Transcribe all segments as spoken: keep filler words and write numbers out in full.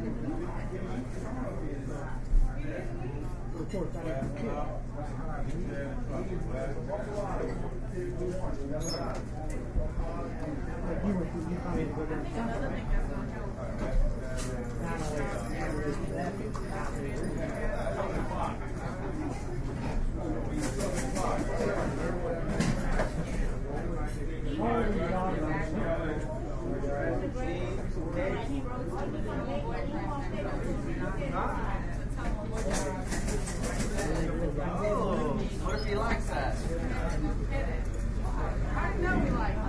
Oh, what if he likes that? I know he likes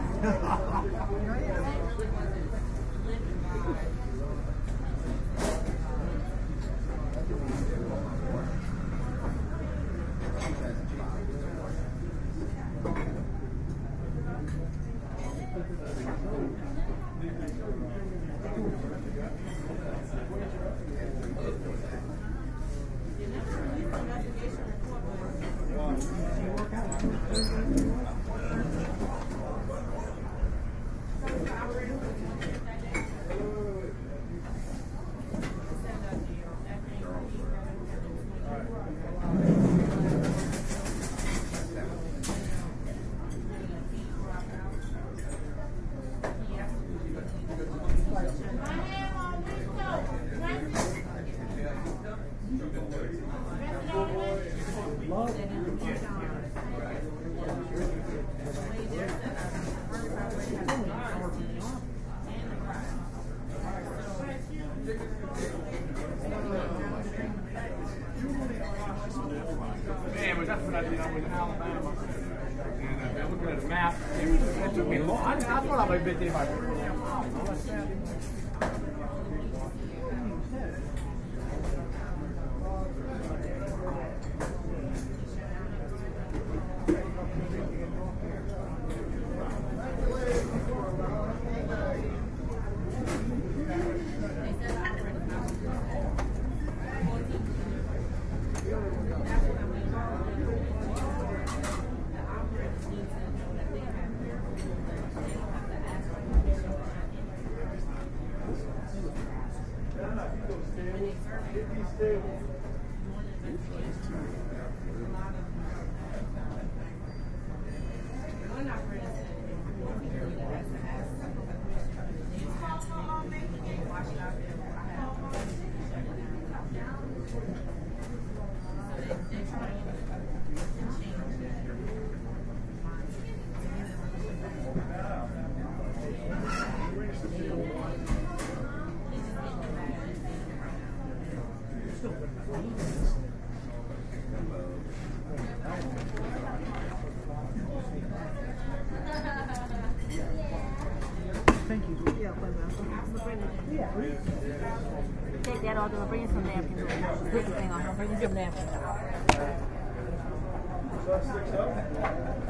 Man, but that's what I did. I was in Alabama. And uh, looking at the map, it took me long. I, I thought I would have been there by three damn miles. All that stuff. Thank you. Yeah, yeah. Take that order and bring some napkins. Put the thing on. Bring some napkins.